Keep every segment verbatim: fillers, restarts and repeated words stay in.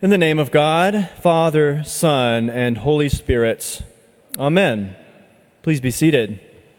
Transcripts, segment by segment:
In the name of God, Father, Son, and Holy Spirit. Amen. Please be seated.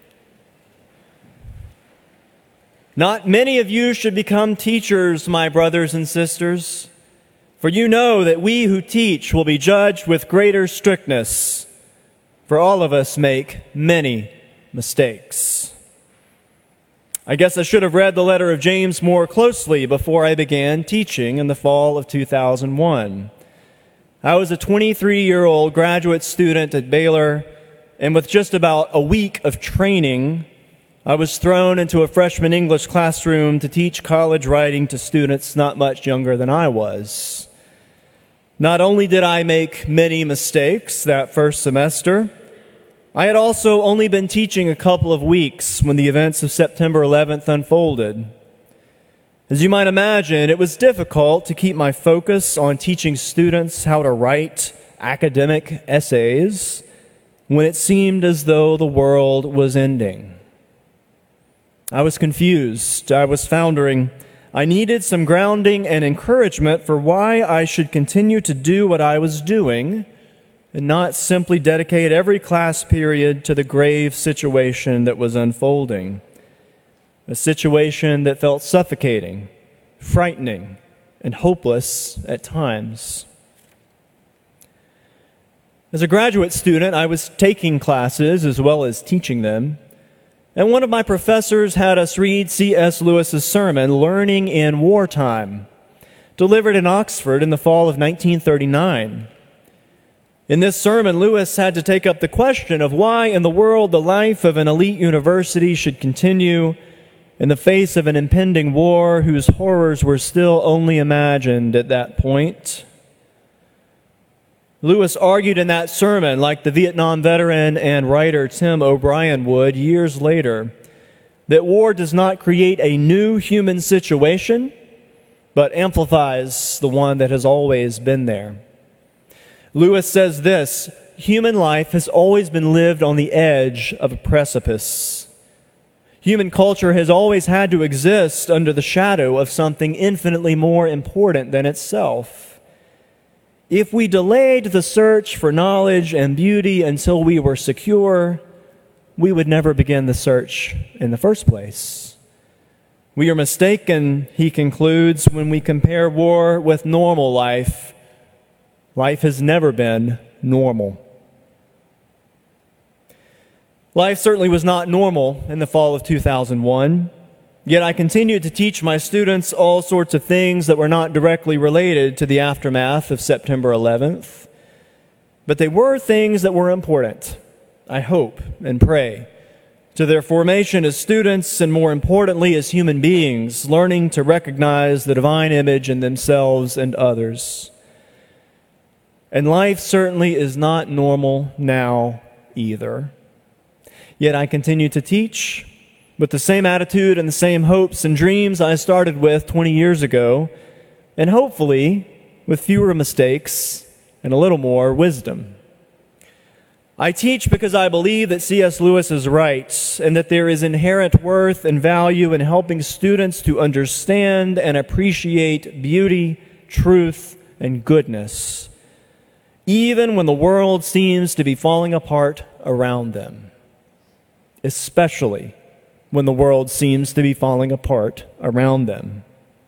Not many of you should become teachers, my brothers and sisters, for you know that we who teach will be judged with greater strictness, for all of us make many mistakes. I guess I should have read the letter of James more closely before I began teaching in the fall of two thousand one. I was a twenty-three-year-old graduate student at Baylor, and with just about a week of training, I was thrown into a freshman English classroom to teach college writing to students not much younger than I was. Not only did I make many mistakes that first semester, I had also only been teaching a couple of weeks when the events of September eleventh unfolded. As you might imagine, it was difficult to keep my focus on teaching students how to write academic essays when it seemed as though the world was ending. I was confused. I was floundering. I needed some grounding and encouragement for why I should continue to do what I was doing and not simply dedicate every class period to the grave situation that was unfolding. A situation that felt suffocating, frightening, and hopeless at times. As a graduate student, I was taking classes as well as teaching them, and one of my professors had us read C S Lewis's sermon, Learning in Wartime, delivered in Oxford in the fall of nineteen thirty-nine. In this sermon, Lewis had to take up the question of why in the world the life of an elite university should continue in the face of an impending war whose horrors were still only imagined at that point. Lewis argued in that sermon, like the Vietnam veteran and writer Tim O'Brien would years later, that war does not create a new human situation, but amplifies the one that has always been there. Lewis says this: human life has always been lived on the edge of a precipice. Human culture has always had to exist under the shadow of something infinitely more important than itself. If we delayed the search for knowledge and beauty until we were secure, we would never begin the search in the first place. We are mistaken, he concludes, when we compare war with normal life. Life has never been normal. Life certainly was not normal in the fall of two thousand one, yet I continued to teach my students all sorts of things that were not directly related to the aftermath of September eleventh, but they were things that were important, I hope and pray, to their formation as students and, more importantly, as human beings, learning to recognize the divine image in themselves and others. And life certainly is not normal now either. Yet I continue to teach with the same attitude and the same hopes and dreams I started with twenty years ago, and hopefully with fewer mistakes and a little more wisdom. I teach because I believe that C S Lewis is right, and that there is inherent worth and value in helping students to understand and appreciate beauty, truth, and goodness, even when the world seems to be falling apart around them, especially when the world seems to be falling apart around them.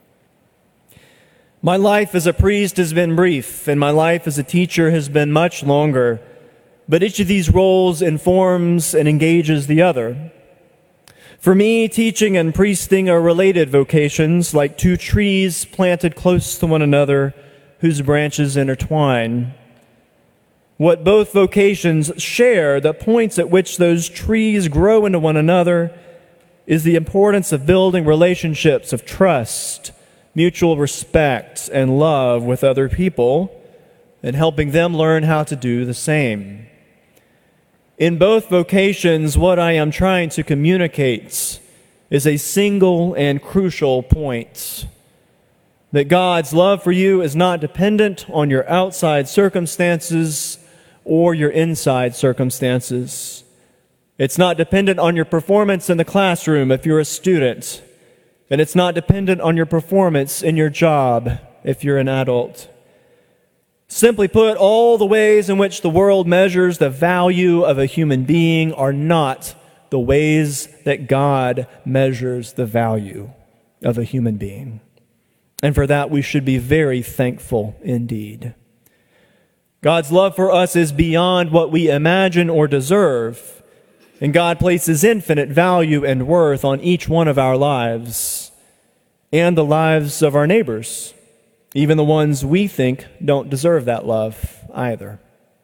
My life as a priest has been brief, and my life as a teacher has been much longer, but each of these roles informs and engages the other. For me, teaching and priesting are related vocations, like two trees planted close to one another whose branches intertwine. What both vocations share, the points at which those trees grow into one another, is the importance of building relationships of trust, mutual respect, and love with other people, and helping them learn how to do the same. In both vocations, what I am trying to communicate is a single and crucial point: that God's love for you is not dependent on your outside circumstances or your inside circumstances. It's not dependent on your performance in the classroom if you're a student, and it's not dependent on your performance in your job if you're an adult. Simply put, all the ways in which the world measures the value of a human being are not the ways that God measures the value of a human being. And for that, we should be very thankful indeed. God's love for us is beyond what we imagine or deserve, and God places infinite value and worth on each one of our lives and the lives of our neighbors, even the ones we think don't deserve that love either.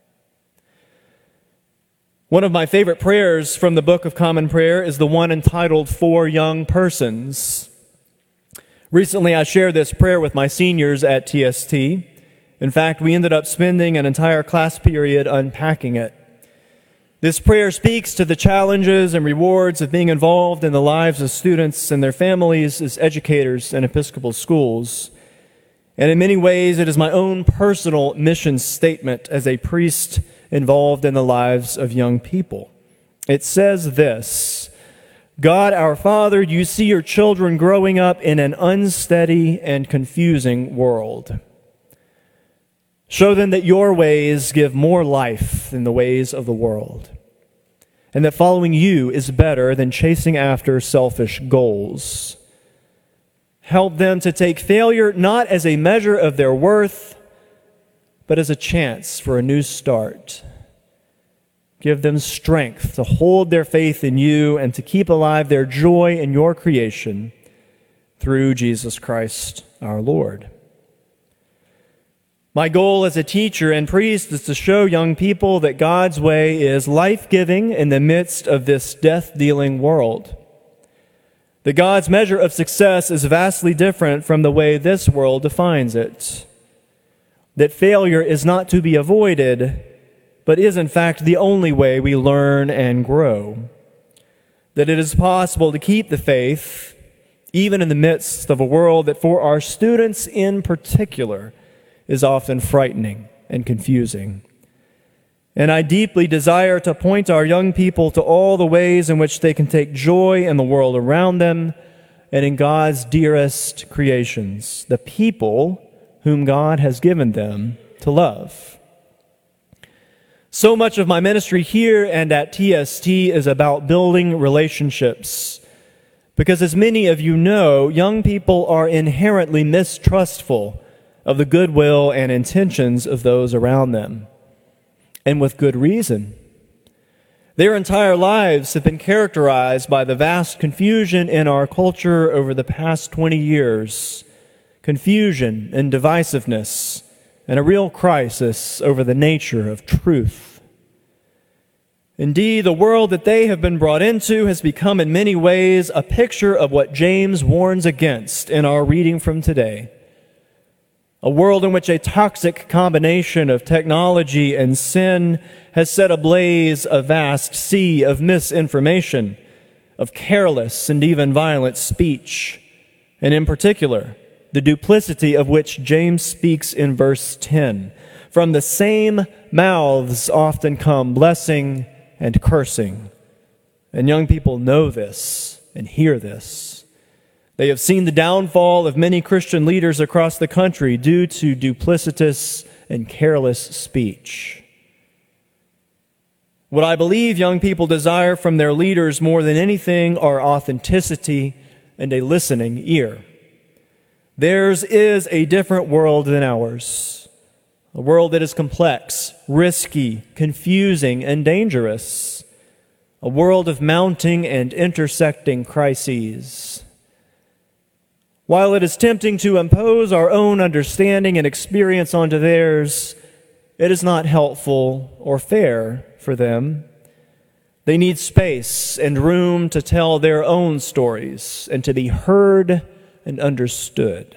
One of my favorite prayers from the Book of Common Prayer is the one entitled For Young Persons. Recently, I shared this prayer with my seniors at T S T. In fact, we ended up spending an entire class period unpacking it. This prayer speaks to the challenges and rewards of being involved in the lives of students and their families as educators in Episcopal schools. And in many ways, it is my own personal mission statement as a priest involved in the lives of young people. It says this: God, our Father, you see your children growing up in an unsteady and confusing world. Show them that your ways give more life than the ways of the world, and that following you is better than chasing after selfish goals. Help them to take failure not as a measure of their worth, but as a chance for a new start. Give them strength to hold their faith in you and to keep alive their joy in your creation through Jesus Christ our Lord. My goal as a teacher and priest is to show young people that God's way is life-giving in the midst of this death-dealing world. That God's measure of success is vastly different from the way this world defines it. That failure is not to be avoided, but is in fact the only way we learn and grow. That it is possible to keep the faith, even in the midst of a world that for our students in particular is often frightening and confusing. And I deeply desire to point our young people to all the ways in which they can take joy in the world around them and in God's dearest creations, the people whom God has given them to love. So much of my ministry here and at T S T is about building relationships, because as many of you know, young people are inherently mistrustful of the goodwill and intentions of those around them. And with good reason. Their entire lives have been characterized by the vast confusion in our culture over the past twenty years. Confusion and divisiveness, and a real crisis over the nature of truth. Indeed, the world that they have been brought into has become in many ways a picture of what James warns against in our reading from today. A world in which a toxic combination of technology and sin has set ablaze a vast sea of misinformation, of careless and even violent speech, and in particular, the duplicity of which James speaks in verse ten. From the same mouths often come blessing and cursing. And young people know this and hear this. They have seen the downfall of many Christian leaders across the country due to duplicitous and careless speech. What I believe young people desire from their leaders more than anything are authenticity and a listening ear. Theirs is a different world than ours, a world that is complex, risky, confusing, and dangerous, a world of mounting and intersecting crises. While it is tempting to impose our own understanding and experience onto theirs, it is not helpful or fair for them. They need space and room to tell their own stories and to be heard and understood.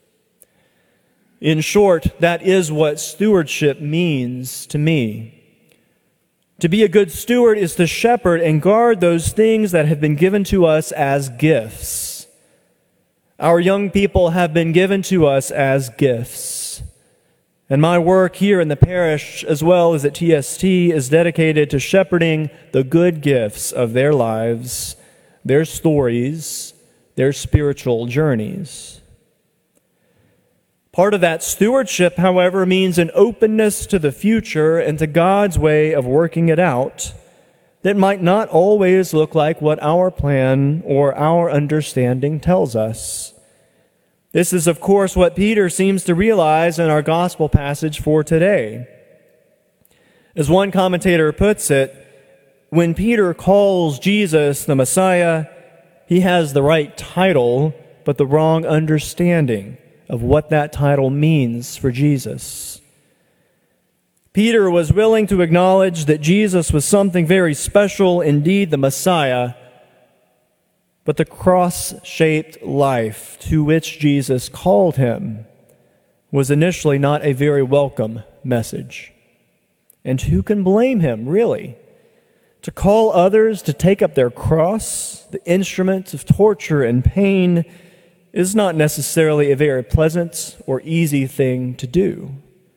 In short, that is what stewardship means to me. To be a good steward is to shepherd and guard those things that have been given to us as gifts. Our young people have been given to us as gifts. And my work here in the parish, as well as at T S T, is dedicated to shepherding the good gifts of their lives, their stories, their spiritual journeys. Part of that stewardship, however, means an openness to the future and to God's way of working it out that might not always look like what our plan or our understanding tells us. This is, of course, what Peter seems to realize in our gospel passage for today. As one commentator puts it, when Peter calls Jesus the Messiah, he has the right title, but the wrong understanding of what that title means for Jesus. Peter was willing to acknowledge that Jesus was something very special, indeed the Messiah, but the cross-shaped life to which Jesus called him was initially not a very welcome message. And who can blame him, really? To call others to take up their cross, the instrument of torture and pain, is not necessarily a very pleasant or easy thing to do.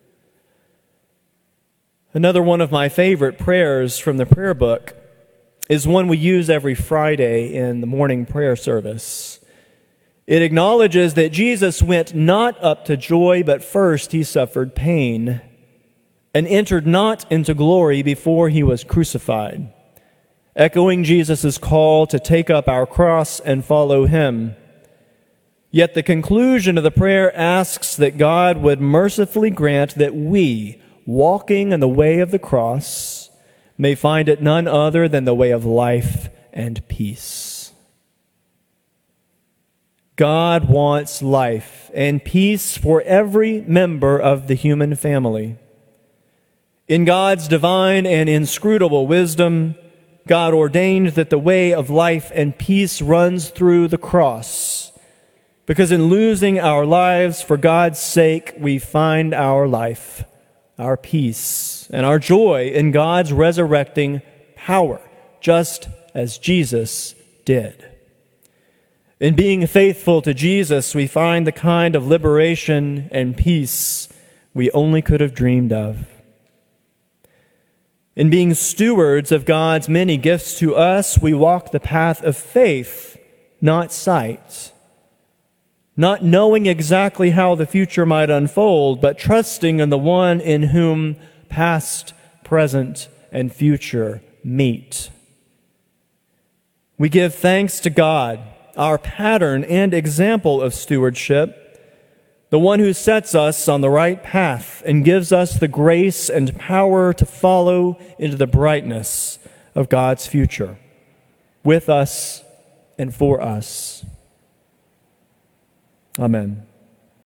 Another one of my favorite prayers from the prayer book is one we use every Friday in the morning prayer service. It acknowledges that Jesus went not up to joy, but first he suffered pain, and entered not into glory before he was crucified, echoing Jesus' call to take up our cross and follow him. Yet the conclusion of the prayer asks that God would mercifully grant that we, walking in the way of the cross, may find it none other than the way of life and peace. God wants life and peace for every member of the human family. In God's divine and inscrutable wisdom, God ordained that the way of life and peace runs through the cross, because in losing our lives for God's sake, we find our life, our peace, and our joy in God's resurrecting power, just as Jesus did. In being faithful to Jesus, we find the kind of liberation and peace we only could have dreamed of. In being stewards of God's many gifts to us, we walk the path of faith, not sight. Not knowing exactly how the future might unfold, but trusting in the one in whom past, present, and future meet. We give thanks to God, our pattern and example of stewardship, the one who sets us on the right path and gives us the grace and power to follow into the brightness of God's future, with us and for us. Amen.